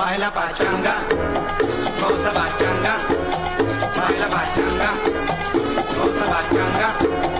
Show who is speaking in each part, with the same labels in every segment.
Speaker 1: Baila pachanga, goza pachanga, baila pachanga, goza pachanga.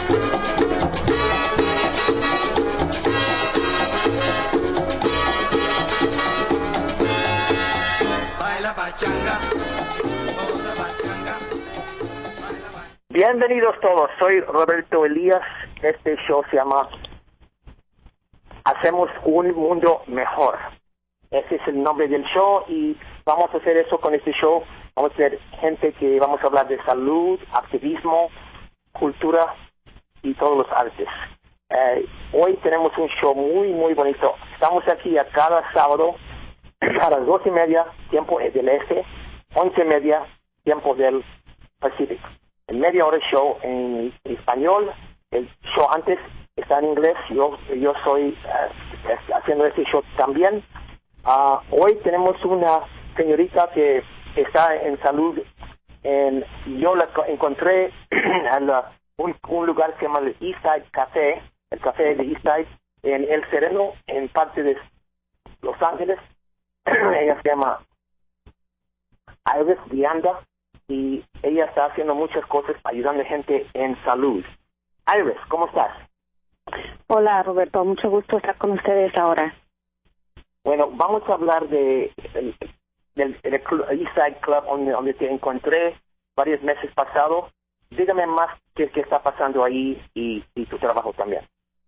Speaker 1: Baila pachanga, goza pachanga.
Speaker 2: Bienvenidos todos, soy Roberto Elías. Este show se llama Hacemos un Mundo Mejor. Ese es el nombre del show y vamos a hacer eso con este show. Vamos a tener gente que vamos a hablar de salud, activismo, cultura y todos los artes. Hoy tenemos un show muy bonito. Estamos aquí a cada sábado a las 2:30, tiempo del este, 11:30, tiempo del Pacífico. En media hora show en español. El show antes está en inglés. Yo soy haciendo este show también. Hoy tenemos una señorita que está en salud. Yo la encontré en un lugar que se llama el Eastside Café, el café de Eastside, en El Sereno, en parte de Los Ángeles. Ella se llama Iris Vianda y ella está haciendo muchas cosas ayudando a gente en salud. Iris, ¿cómo estás?
Speaker 3: Hola, Roberto, mucho gusto estar con ustedes ahora.
Speaker 2: Bueno, vamos a hablar del Eastside Club donde te encontré varios meses pasados. Dígame más qué está pasando ahí y tu trabajo también.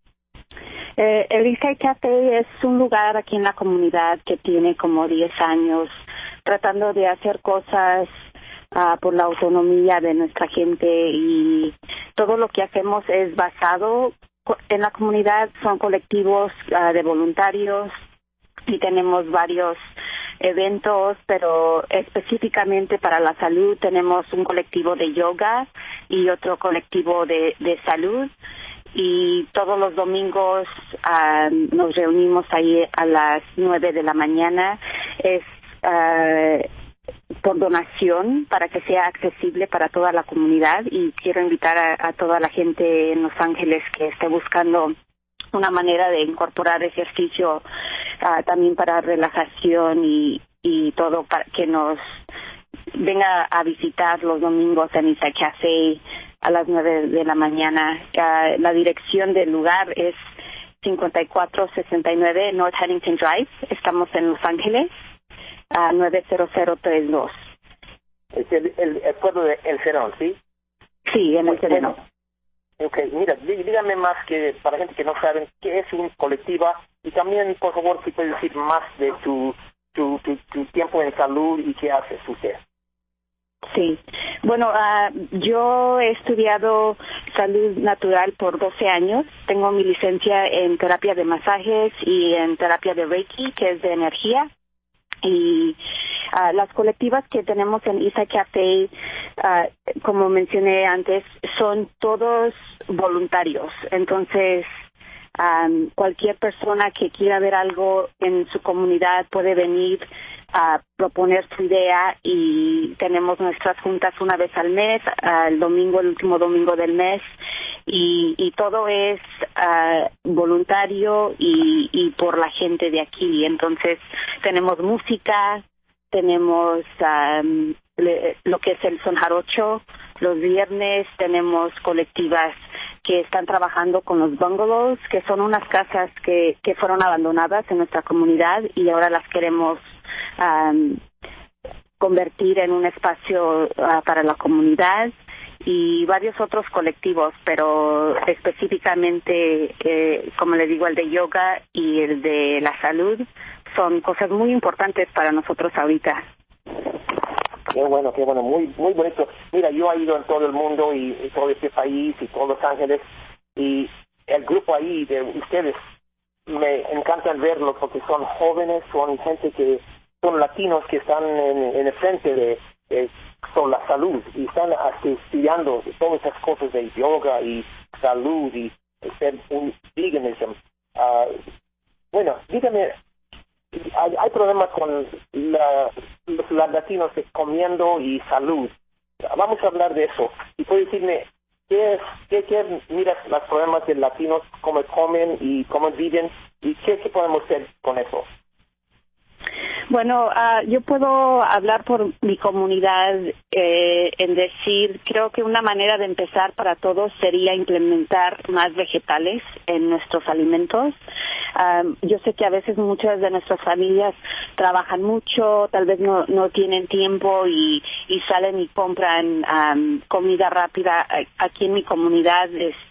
Speaker 3: El Eastside Café es un lugar aquí en la comunidad que tiene como 10 años tratando de hacer cosas por la autonomía de nuestra gente, y todo lo que hacemos es basado en la comunidad. Son colectivos de voluntarios y tenemos varios eventos, pero específicamente para la salud tenemos un colectivo de yoga y otro colectivo de salud, y todos los domingos nos reunimos ahí a las 9 de la mañana. Es por donación para que sea accesible para toda la comunidad, y quiero invitar a toda la gente en Los Ángeles que esté buscando una manera de incorporar ejercicio también para relajación y todo, para que nos venga a visitar los domingos en Eastside Café a las 9 de la mañana. La dirección del lugar es 5469 North Huntington Drive. Estamos en Los Ángeles, 90032.
Speaker 2: Es el pueblo de El Sereno, ¿sí?
Speaker 3: Sí, en El Sereno.
Speaker 2: Ok, mira, dígame más, que para gente que no saben qué es un colectiva, y también, por favor, si puedes decir más de tu tiempo en salud y qué haces usted.
Speaker 3: Sí, bueno, yo he estudiado salud natural por 12 años. Tengo mi licencia en terapia de masajes y en terapia de Reiki, que es de energía. Y las colectivas que tenemos en Eastside Café, como mencioné antes, son todos voluntarios. Entonces, cualquier persona que quiera ver algo en su comunidad puede venir a proponer su idea, y tenemos nuestras juntas una vez al mes, el último domingo del mes, y todo es voluntario y por la gente de aquí. Entonces tenemos música, tenemos lo que es el son jarocho. Los viernes tenemos colectivas que están trabajando con los bungalows, que son unas casas que fueron abandonadas en nuestra comunidad y ahora las queremos convertir en un espacio para la comunidad, y varios otros colectivos, pero específicamente, como le digo, el de yoga y el de la salud son cosas muy importantes para nosotros ahorita.
Speaker 2: Qué bueno, muy bonito. Mira, yo he ido en todo el mundo y todo este país y todos Los Ángeles, y el grupo ahí de ustedes me encantan verlo porque son jóvenes, son gente que son latinos que están en el frente de sobre la salud y están estudiando todas esas cosas de yoga y salud y ser un veganism. Bueno, dígame, hay problemas con los latinos comiendo y salud. Vamos a hablar de eso. Y puede decirme, ¿qué miras los problemas de latinos, cómo comen y cómo viven, y qué podemos hacer con eso?
Speaker 3: Bueno, yo puedo hablar por mi comunidad en decir, creo que una manera de empezar para todos sería implementar más vegetales en nuestros alimentos. Yo sé que a veces muchas de nuestras familias trabajan mucho, tal vez no tienen tiempo y salen y compran comida rápida. Aquí en mi comunidad,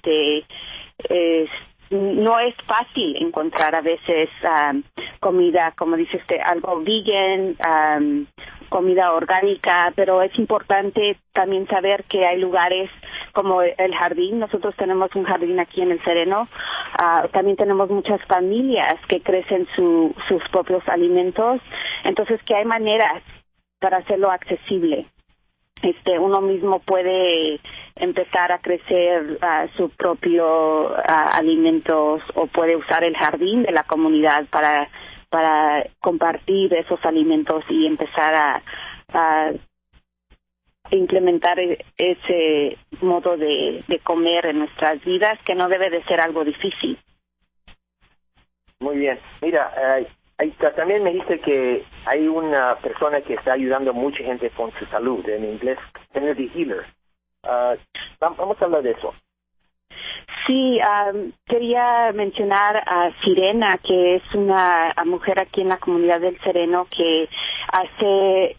Speaker 3: no es fácil encontrar a veces comida, como dice usted, algo vegan, comida orgánica, pero es importante también saber que hay lugares como el jardín. Nosotros tenemos un jardín aquí en El Sereno. También tenemos muchas familias que crecen sus propios alimentos. Entonces, que hay maneras para hacerlo accesible. Uno mismo puede empezar a crecer su propio alimentos, o puede usar el jardín de la comunidad para compartir esos alimentos y empezar a implementar ese modo de comer en nuestras vidas, que no debe de ser algo difícil.
Speaker 2: Muy bien. Mira, también me dice que hay una persona que está ayudando a mucha gente con su salud, en inglés, Energy Healer. Vamos a hablar de eso.
Speaker 3: Sí, quería mencionar a Sirena, que es una mujer aquí en la comunidad del Sereno que hace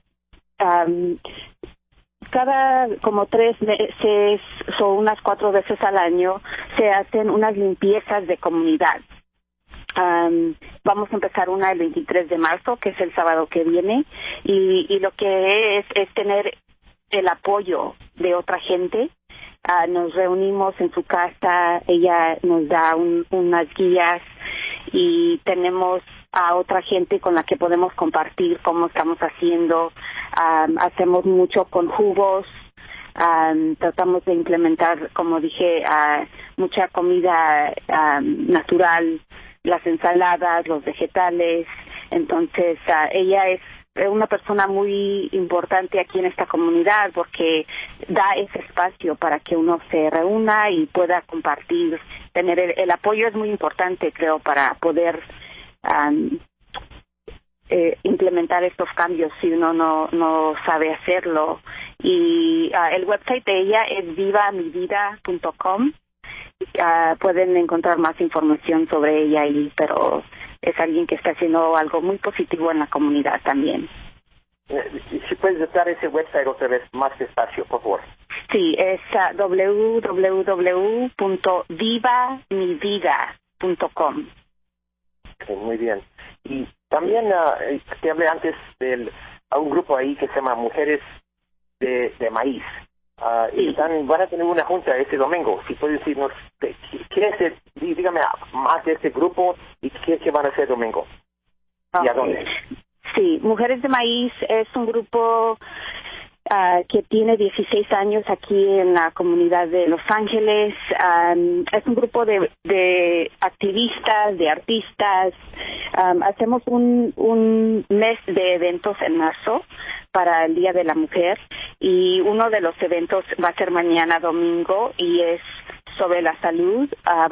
Speaker 3: cada como 3 meses o unas 4 veces al año se hacen unas limpiezas de comunidad. Vamos a empezar una el 23 de marzo, que es el sábado que viene, y lo que es tener el apoyo de otra gente. Nos reunimos en su casa, ella nos da unas guías y tenemos a otra gente con la que podemos compartir cómo estamos haciendo. Hacemos mucho con jugos. Tratamos de implementar, como dije, mucha comida natural, las ensaladas, los vegetales. Entonces, ella es una persona muy importante aquí en esta comunidad porque da ese espacio para que uno se reúna y pueda compartir. Tener el apoyo es muy importante, creo, para poder implementar estos cambios si uno no sabe hacerlo. Y el website de ella es vivamivida.com. Pueden encontrar más información sobre ella ahí, pero es alguien que está haciendo algo muy positivo en la comunidad también.
Speaker 2: Si puedes dar ese website otra vez más despacio, por favor.
Speaker 3: Sí, es www.vivamivida.com.
Speaker 2: Okay, muy bien. Y también te hablé antes a un grupo ahí que se llama Mujeres de Maíz.
Speaker 3: Sí.
Speaker 2: Van a tener una junta este domingo. Si puedes decirnos, dígame más de este grupo y qué van a hacer domingo.
Speaker 3: Okay.
Speaker 2: ¿Y a dónde?
Speaker 3: Sí, Mujeres de Maíz es un grupo que tiene 16 años aquí en la comunidad de Los Ángeles. Es un grupo de activistas, de artistas. Hacemos un mes de eventos en marzo para el Día de la Mujer, y uno de los eventos va a ser mañana domingo y es sobre la salud. Va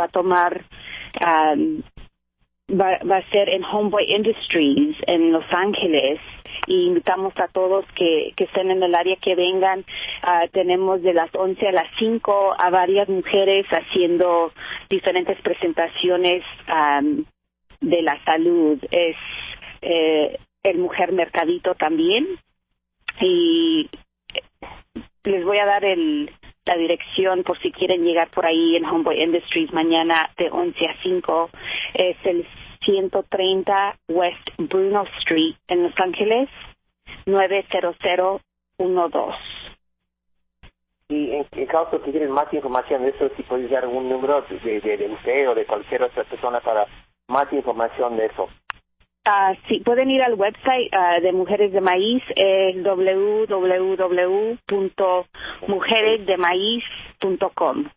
Speaker 3: a ser en Homeboy Industries en Los Ángeles, y invitamos a todos que estén en el área que vengan. Tenemos de las 11 a las 5 a varias mujeres haciendo diferentes presentaciones de la salud. Es el Mujer Mercadito también, y les voy a dar la dirección por si quieren llegar por ahí en Homeboy Industries mañana de 11 a 5. Es el 130 West Bruno Street en Los Ángeles, 90012.
Speaker 2: Y en caso que quieren más información de eso, si puedes dar un número de usted o de cualquier otra persona para más información de eso.
Speaker 3: Sí, pueden ir al website de Mujeres de Maíz, www.mujeresdemaíz.com.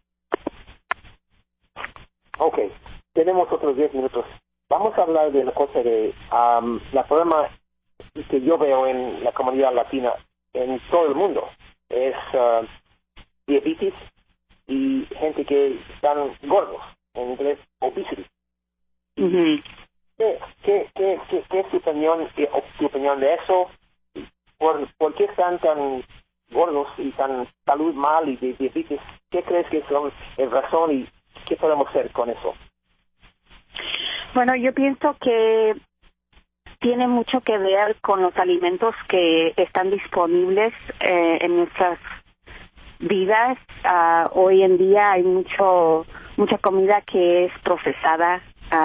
Speaker 2: Ok, tenemos otros 10 minutos. Vamos a hablar de la cosa de la problema que yo veo en la comunidad latina en todo el mundo. Es diabetes y gente que están gordos, en inglés obesity.
Speaker 3: Uh-huh.
Speaker 2: ¿Qué es tu opinión de eso? ¿Por qué están tan gordos y tan salud mal y de diabetes? ¿Qué crees que son la razón y qué podemos hacer con eso?
Speaker 3: Bueno, yo pienso que tiene mucho que ver con los alimentos que están disponibles en nuestras vidas. Hoy en día hay mucha comida que es procesada,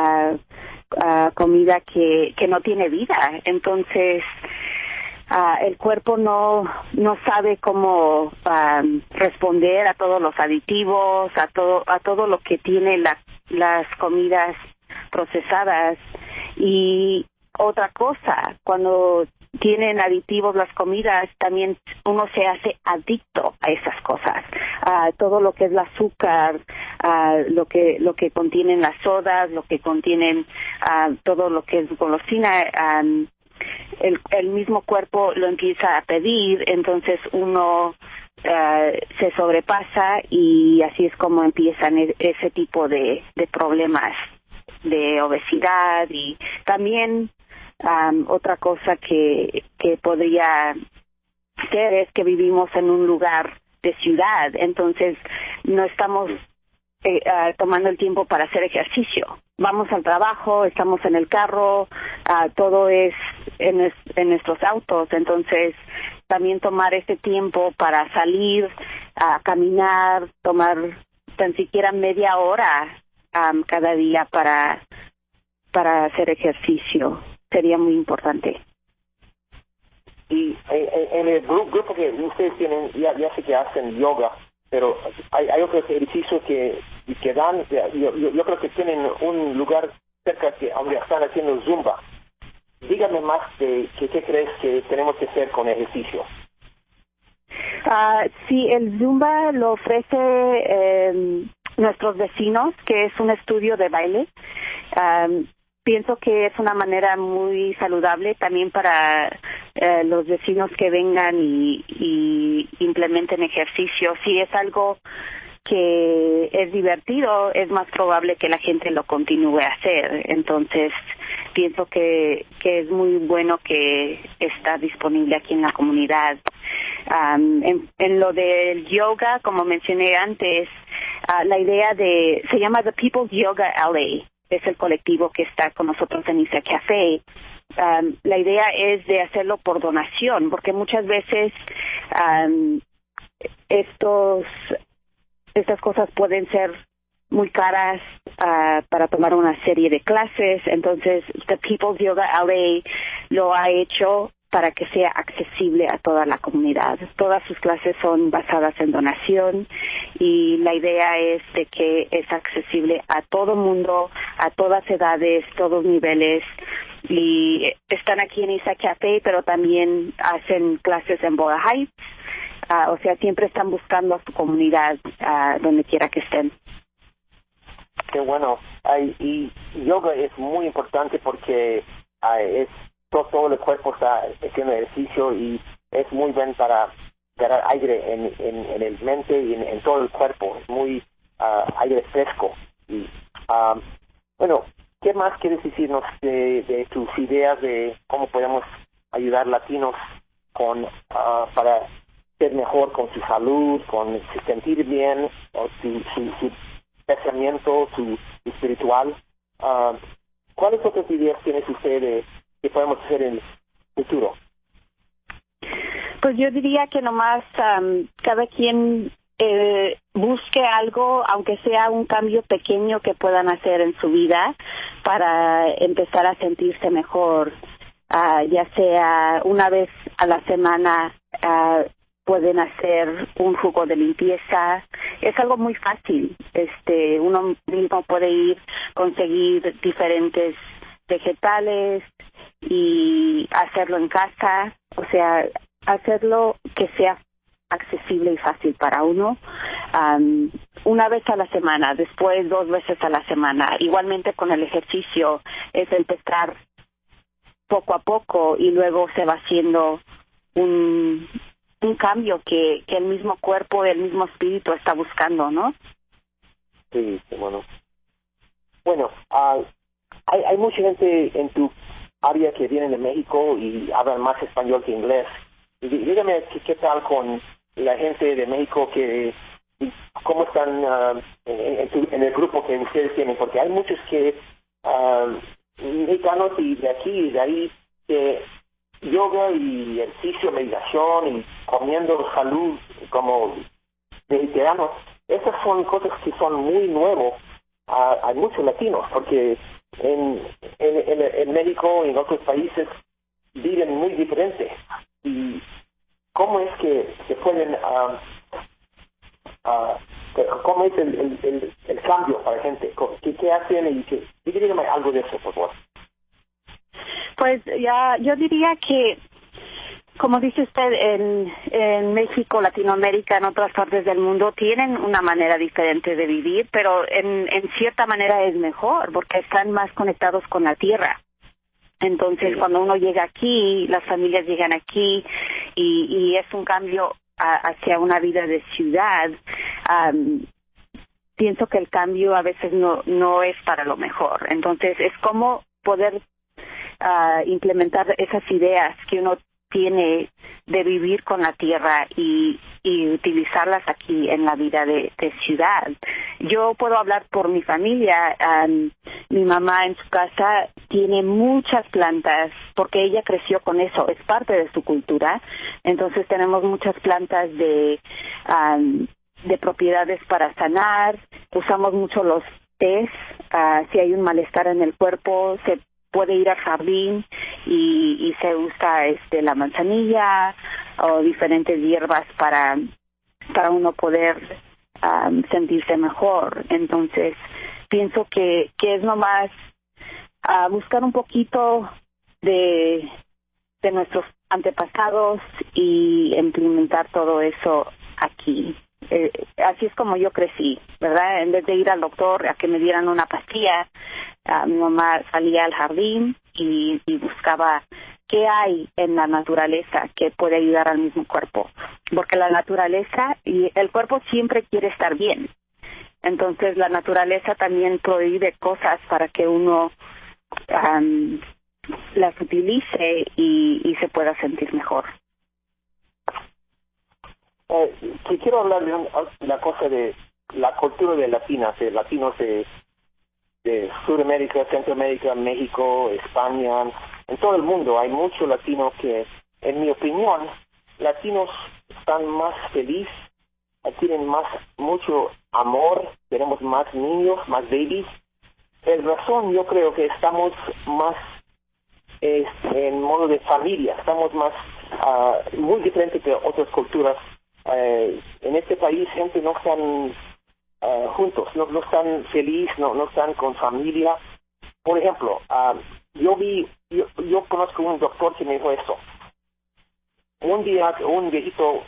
Speaker 3: comida que no tiene vida. Entonces, el cuerpo no sabe cómo responder a todos los aditivos, a todo lo que tiene las comidas procesadas. Y otra cosa, cuando tienen aditivos las comidas, también uno se hace adicto a esas cosas, a todo lo que es el azúcar, lo que contienen las sodas, lo que contienen todo lo que es golosina. El mismo cuerpo lo empieza a pedir, entonces uno se sobrepasa y así es como empiezan ese tipo de problemas de obesidad. Y también otra cosa que podría ser es que vivimos en un lugar de ciudad, entonces no estamos tomando el tiempo para hacer ejercicio. Vamos al trabajo, estamos en el carro, todo es en nuestros autos, entonces también tomar este tiempo para salir a caminar, tomar tan siquiera media hora cada día para hacer ejercicio sería muy importante.
Speaker 2: Y en el grupo que ustedes tienen, ya sé que hacen yoga, pero hay otros ejercicios que dan, yo creo que tienen un lugar cerca donde están haciendo zumba. Dígame más de qué crees que tenemos que hacer con ejercicio.
Speaker 3: Sí, el zumba lo ofrece nuestros vecinos, que es un estudio de baile. Pienso que es una manera muy saludable también para los vecinos que vengan y implementen ejercicio. Si es algo que es divertido, es más probable que la gente lo continúe a hacer. Entonces, pienso que es muy bueno que está disponible aquí en la comunidad. En lo del yoga, como mencioné antes, la idea se llama The People's Yoga LA. Es el colectivo que está con nosotros en Isa Café. La idea es de hacerlo por donación, porque muchas veces estas cosas pueden ser muy caras para tomar una serie de clases. Entonces, The People's Yoga LA lo ha hecho para que sea accesible a toda la comunidad. Todas sus clases son basadas en donación y la idea es de que es accesible a todo mundo, a todas edades, todos niveles. Y están aquí en Isa Café, pero también hacen clases en Boyle Heights. O sea, siempre están buscando a su comunidad donde quiera que estén.
Speaker 2: Qué bueno. Y yoga es muy importante porque es todo el cuerpo está haciendo ejercicio y es muy bien para ganar aire en el mente y en todo el cuerpo. Es muy aire fresco. Y bueno, ¿qué más quieres decirnos de tus ideas de cómo podemos ayudar latinos para ser mejor con su salud, con su sentir bien, o su pensamiento, su espiritual? ¿Cuáles otras ideas tienes usted de que podemos hacer en el futuro?
Speaker 3: Pues yo diría que nomás cada quien busque algo, aunque sea un cambio pequeño que puedan hacer en su vida para empezar a sentirse mejor. Ya sea una vez a la semana pueden hacer un jugo de limpieza. Es algo muy fácil. Uno mismo puede ir conseguir diferentes vegetales y hacerlo en casa, o sea, hacerlo que sea accesible y fácil para uno. Una vez a la semana, después 2 veces a la semana. Igualmente con el ejercicio, es empezar poco a poco y luego se va haciendo un cambio que el mismo cuerpo, el mismo espíritu está buscando, ¿no?
Speaker 2: Sí, bueno. Bueno, hay mucha gente en tu área que viene de México y hablan más español que inglés. Y dígame qué tal con la gente de México, cómo están en el grupo que ustedes tienen, porque hay muchos mexicanos y de aquí y de ahí que yoga y ejercicio, meditación y comiendo salud como mexicanos. Esas son cosas que son muy nuevos a muchos latinos, porque en México y en otros países viven muy diferente. Y cómo es que se pueden cómo es el cambio para la gente, qué hacen y dígame algo de eso, por favor.
Speaker 3: Pues yo diría que, como dice usted, en México, Latinoamérica, en otras partes del mundo, tienen una manera diferente de vivir, pero en cierta manera es mejor, porque están más conectados con la tierra. Entonces, cuando uno llega aquí, las familias llegan aquí, y es un cambio hacia una vida de ciudad. Pienso que el cambio a veces no es para lo mejor. Entonces, es como poder implementar esas ideas que uno tiene de vivir con la tierra y utilizarlas aquí en la vida de ciudad. Yo puedo hablar por mi familia. Mi mamá en su casa tiene muchas plantas porque ella creció con eso, es parte de su cultura. Entonces tenemos muchas plantas de propiedades para sanar. Usamos mucho los tés. Si hay un malestar en el cuerpo, se puede ir al jardín y se usa la manzanilla o diferentes hierbas para uno poder sentirse mejor. Entonces pienso que es nomás buscar un poquito de nuestros antepasados y implementar todo eso aquí. Así es como yo crecí, ¿verdad? En vez de ir al doctor a que me dieran una pastilla, mi mamá salía al jardín y buscaba qué hay en la naturaleza que puede ayudar al mismo cuerpo, porque la naturaleza y el cuerpo siempre quiere estar bien. Entonces la naturaleza también prohíbe cosas para que uno las utilice y se pueda sentir mejor.
Speaker 2: Quiero hablar de la cosa de la cultura de latinos de Sudamérica, Centroamérica, México, España, en todo el mundo. Hay muchos latinos que, en mi opinión, latinos están más felices, tienen mucho amor, tenemos más niños, más babies. Es razón, yo creo que estamos más en modo de familia, estamos más muy diferente que otras culturas. En este país gente no están juntos, no están felices, no están con familia. Por ejemplo, yo conozco un doctor que me dijo eso. Un día un viejito,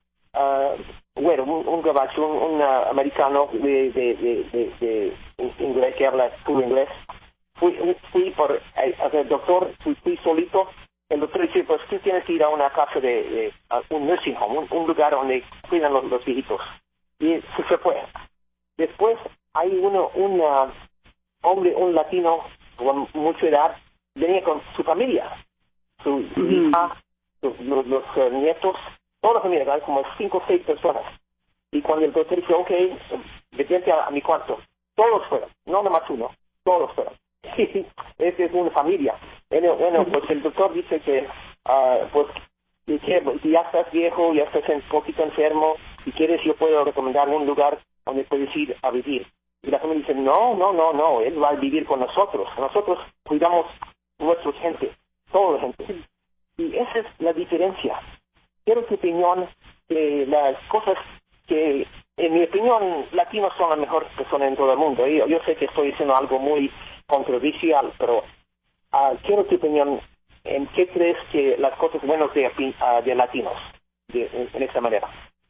Speaker 2: un gabacho, un americano de inglés, que habla puro inglés, fui por el doctor, fui solito. El doctor dice, pues tú tienes que ir a una casa a un nursing home, un lugar donde cuidan los viejitos. Y se fue. Después hay un hombre, un latino con mucha edad, venía con su familia, su hija, los nietos, toda la familia, ¿verdad? Como 5 o 6 personas. Y cuando el doctor dice, ok, vete a mi cuarto, todos fueron, no nomás uno, todos fueron. Esa es una familia. Bueno, pues el doctor dice que, pues, si ya estás viejo, ya estás un poquito enfermo, si quieres yo puedo recomendar un lugar donde puedes ir a vivir. Y la familia dice, no, él va a vivir con nosotros. Nosotros cuidamos nuestra gente, toda la gente. Y esa es la diferencia. Quiero tu opinión de las cosas que, en mi opinión, latinos son las mejores personas en todo el mundo. Yo sé que estoy diciendo algo muy controversial, pero quiero tu opinión en qué crees que las cosas buenas de latinos, en esta manera.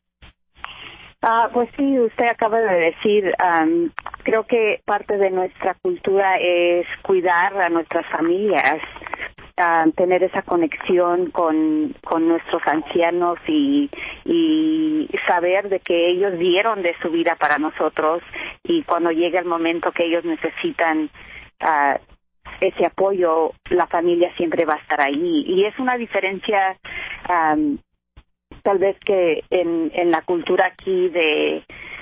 Speaker 3: Pues sí, usted acaba de decir, creo que parte de nuestra cultura es cuidar a nuestras familias, tener esa conexión con nuestros ancianos y saber de que ellos dieron de su vida para nosotros, y cuando llega el momento que ellos necesitan ese apoyo, la familia siempre va a estar ahí. Y es una diferencia tal vez que en la cultura aquí de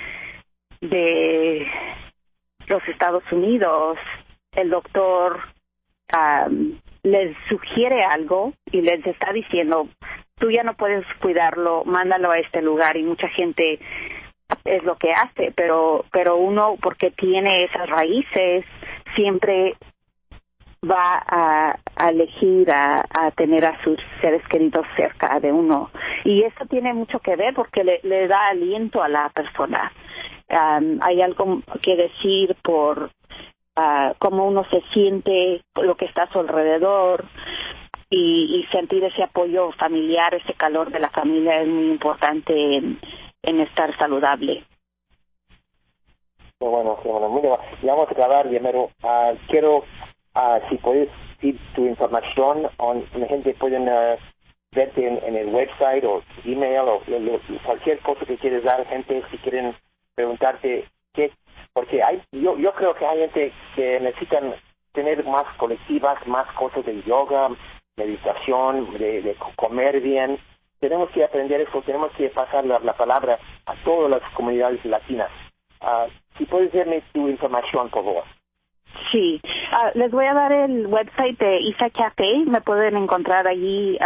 Speaker 3: los Estados Unidos, el doctor les sugiere algo y les está diciendo, tú ya no puedes cuidarlo, mándalo a este lugar, y mucha gente es lo que hace, pero uno, porque tiene esas raíces, siempre va a elegir a tener a sus seres queridos cerca de uno. Y eso tiene mucho que ver porque le da aliento a la persona. Hay algo que decir por cómo uno se siente, lo que está a su alrededor, y sentir ese apoyo familiar, ese calor de la familia es muy importante en estar saludable.
Speaker 2: Qué bueno. Mira, ya vamos a acabar, Guillermo. Quiero, si puedes decir tu información, la gente puede verte en el website o email o cualquier cosa que quieres dar, gente, si quieren preguntarte qué, porque yo creo que hay gente que necesitan tener más colectivas, más cosas de yoga, meditación, de comer bien. Tenemos que aprender eso, tenemos que pasar la palabra a todas las comunidades latinas. Si puedes darme tu información, por favor.
Speaker 3: Sí, les voy a dar el website de Isa Café. Me pueden encontrar allí,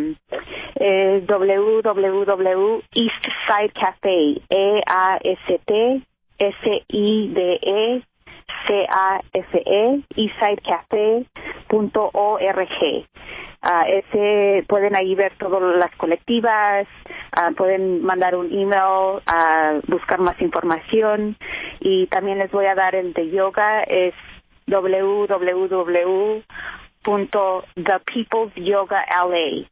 Speaker 3: www.eastsidecafe, EASTSIDECAFE, eastsidecafe.org. Pueden ahí ver todas las colectivas, pueden mandar un email, buscar más información, y también les voy a dar el de yoga, es www.thepeoplesyoga.la,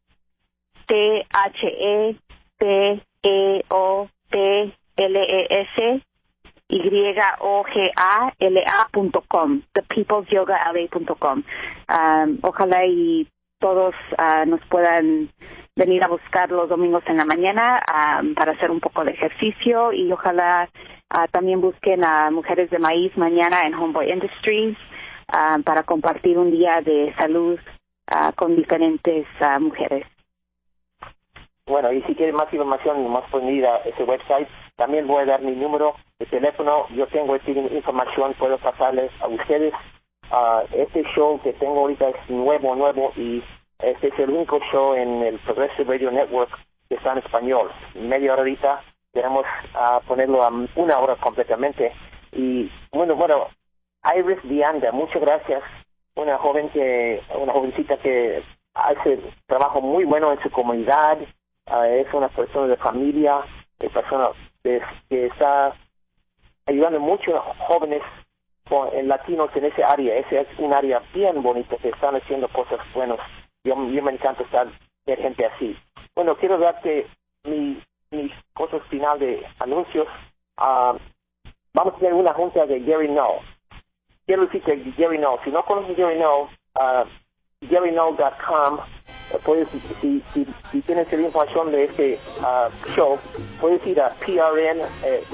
Speaker 3: THEPEOPLESYOGALA.com, thepeoplesyoga.la.com. Ojalá y todos nos puedan venir a buscar los domingos en la mañana para hacer un poco de ejercicio, y ojalá también busquen a Mujeres de Maíz mañana en Homeboy Industries para compartir un día de salud con diferentes mujeres.
Speaker 2: Bueno, y si quieren más información, más pueden ir a ese website. También voy a dar mi número de teléfono. Yo tengo esta información, puedo pasarles a ustedes. Este show que tengo ahorita es nuevo, y este es el único show en el Progressive Radio Network que está en español. Media hora ahorita, queremos ponerlo a 1 hora completamente. Y bueno, Iris Vianda, muchas gracias. Una jovencita que hace trabajo muy bueno en su comunidad. Es una persona de familia, persona que está ayudando mucho a jóvenes latinos en ese área. Ese es un área bien bonita, que están haciendo cosas buenas. Yo me encanta ver gente así. Bueno, quiero darte mis cosas final de anuncios. Vamos a tener una junta de Gary Null. Quiero decir que Gary Null, si no conoces Gary Null, GaryNull.com, puedes, si tienes la información de este show, puedes ir a prn.fm.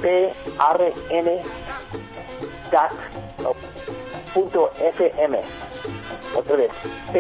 Speaker 2: Otra vez,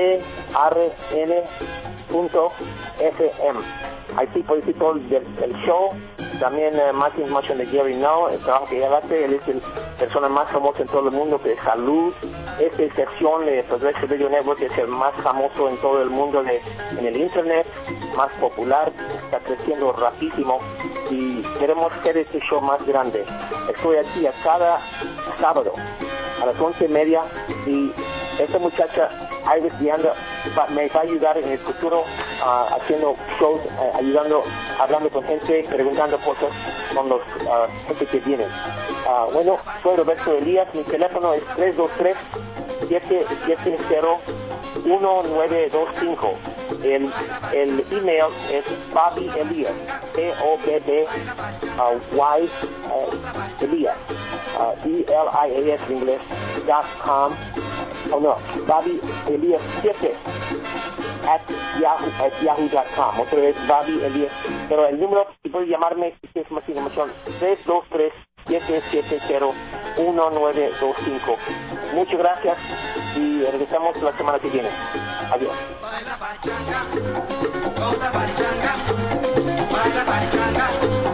Speaker 2: prn.fm. Ahí puedes ir todo el show. También más información de Gary Null, el trabajo que él hace. Él es la persona más famosa en todo el mundo de salud. Esta sección de Progressive Radio Network es el más famoso en todo el mundo en el Internet, más popular, está creciendo rapidísimo, y queremos hacer este show más grande. Estoy aquí a cada sábado a las 11:30, y esta muchacha, Iris Vianda, me va a ayudar en el futuro haciendo shows, hablando con gente, preguntando cosas con los gente que vienen. Bueno, soy Roberto Elías, mi teléfono es 323-770-1925. El email es Bobby Elias, BOBBY Elias, ELIAS en inglés, .com. Bobby Elias 7 @yahoo.com. Otra vez Bobby Elias. Pero el número, si puedes llamarme, si tienes más información, 323-770-1925. 1925. Muchas gracias y regresamos la semana que viene. Adiós.
Speaker 1: Baila pachanga, goza pachanga, baila pachanga.